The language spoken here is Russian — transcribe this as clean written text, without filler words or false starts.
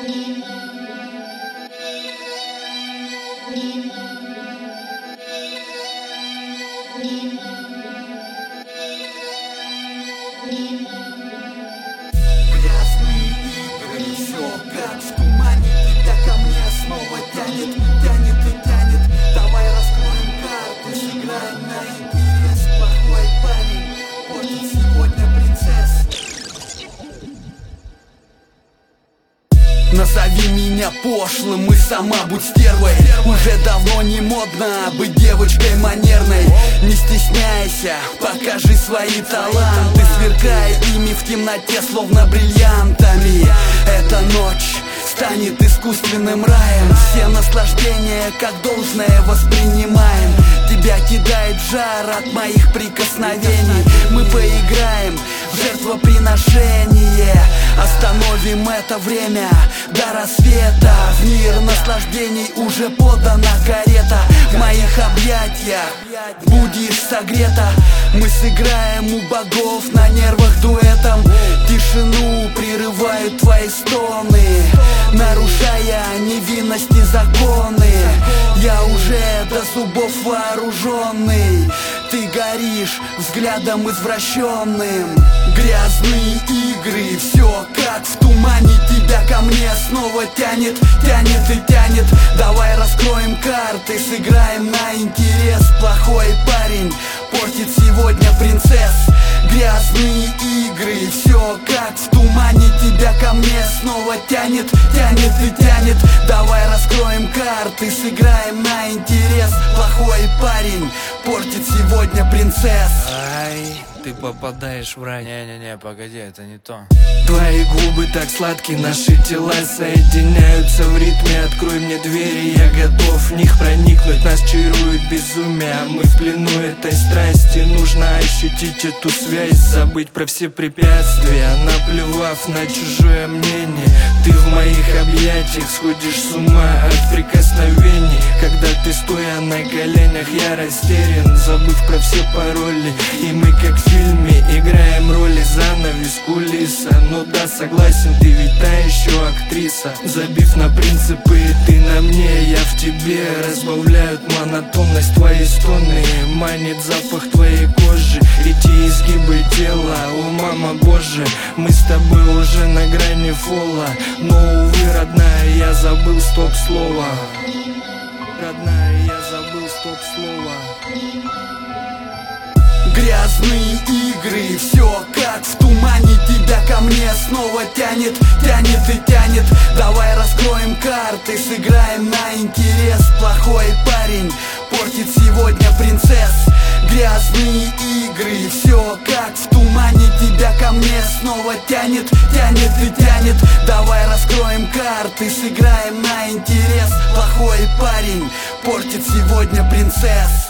Все как в тумане, тебя ко мне снова тянет, тянет и тянет. Давай раскроем карты, сыграем на интерес. Плохой парень портит сегодня принцесс. Назови меня пошлым и сама будь стервой. Уже давно не модно быть девочкой манерной. Не стесняйся, покажи свои таланты, сверкай ими в темноте, словно бриллиантами. Эта ночь станет искусственным раем. Все наслаждения как должное воспринимаем. Тебя кидает жар от моих прикосновений. Мы поиграем в жертвоприношение. Остановим это время до рассвета. В мир наслаждений уже подана карета. В моих объятиях будешь согрета. Мы сыграем у богов на нервах дуэтом. Тишину прерывают твои стоны, нарушая невинности законы. Я уже до зубов вооруженный. Ты горишь взглядом извращенным. Грязные игры, все как в тумане. Тебя ко мне снова тянет, тянет и тянет. Давай раскроем карты, сыграем на интерес. Плохой парень портит сегодня принцесс. Грязные игры, все как в тумане. Тебя ко мне снова тянет, тянет и тянет. Давай раскроем карты, сыграем на интерес. Плохой парень портит сегодня принцесс. Ай, ты попадаешь в рай. Не-не-не, погоди, это не то. Твои губы так сладкие, наши тела соединяются в ритме. Открой мне двери, я готов в них проникнуть. Нас чарует безумие, а мы в плену этой страсти. Нужно ощутить эту связь, забыть про все препятствия, наплевав на чужое мнение. Ты в моих объятиях сходишь с ума от прикосновений. Когда ты стоя на коленях, я растерян, забыв про все пароли. И мы как в фильме играем роли, занавес, кулиса. Ну да, согласен, ты ведь та еще актриса. Забив на принципы, ты на мне, я в тебе. Разбавляют монотонность твои стоны. Манит запах твоей кожи, эти изгибы тела. О, мама Боже, мы с тобой уже на грани фола. Но, увы, родная, я забыл стоп-слово. Родная, я забыл стоп-слово. Грязные игры, все как в тумане. Тебя ко мне снова тянет, тянет и тянет. Давай раскроем карты, сыграем на интерес. Плохой парень портит сегодня принцесс. Грязные игры, все как в тумане. Тебя ко мне снова тянет, тянет и тянет. Давай раскроем карты, сыграем на интерес. Плохой парень портит сегодня принцесс.